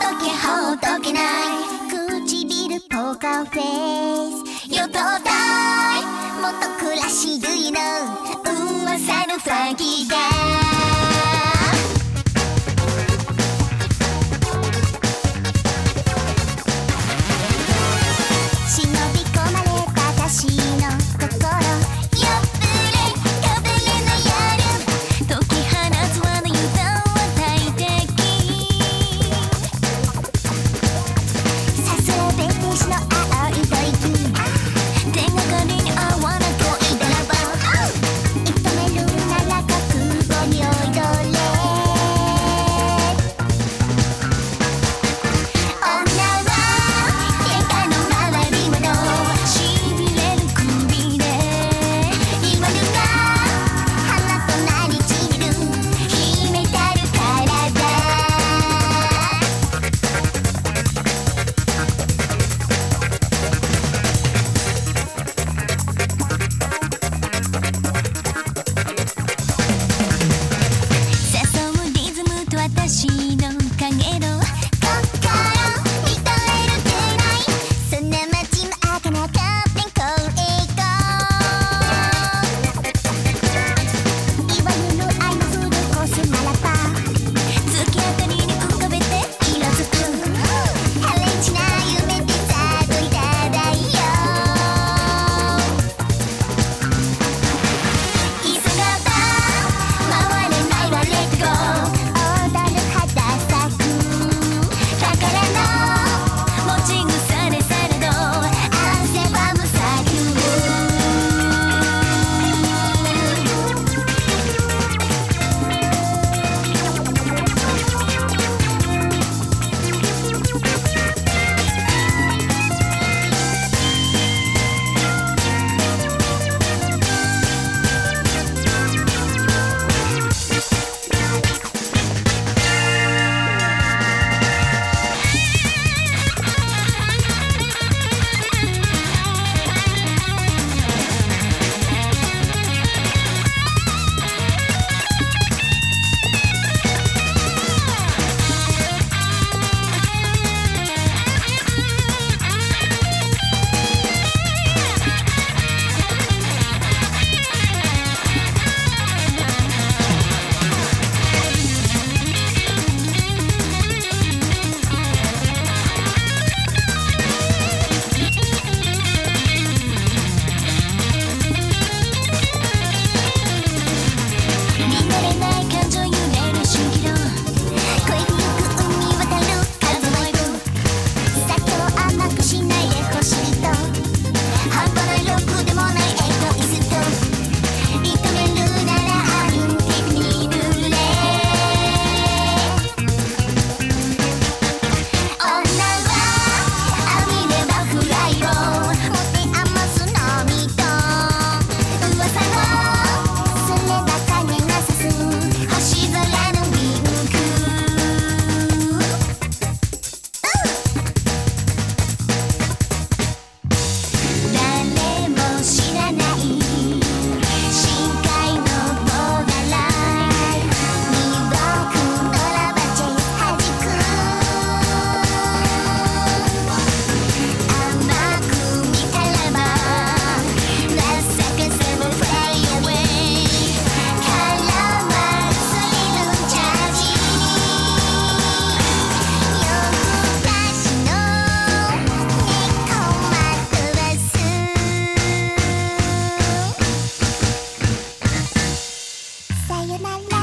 けほっとけない唇ポーカーフェイスよとたいもっと暮らしどいの噂のファンキーだ忍び込まれた私の心よぶれかぶれの夜解き放つ輪の油断は大敵さすらべてしの青い吐息手がかりに合わな恋だらば射止めるなら覚悟においどれ女は手下の回り物しびれる首で言わぬが花となり散る秘めたる体誘うリズムと私の影の心認めるくらいそんな街も開かなかったこうへ行こういわゆる愛のフルコースならば月明かりに浮かべて色づくハレンチな夢でざっといただいよ急がば回れないわレッツゴー踊る肌咲く宝の持ち腐れされど汗ばむ咲く見慣れない感情揺れる蜃気楼恋にゆく海渡る数える酒を甘くしないでほしいと半端な欲でもないエゴイスト射止めるなら愛に塗れ女は浴びればフライを持て余すのみと噂のすれば影がさす星空のリンク誰も知らない深海のボーダーライン魅惑のラバチェ弾く甘く見たらば情けせもフライアウェイからはスリルチャージ夜更かしの猫惑わすさよなら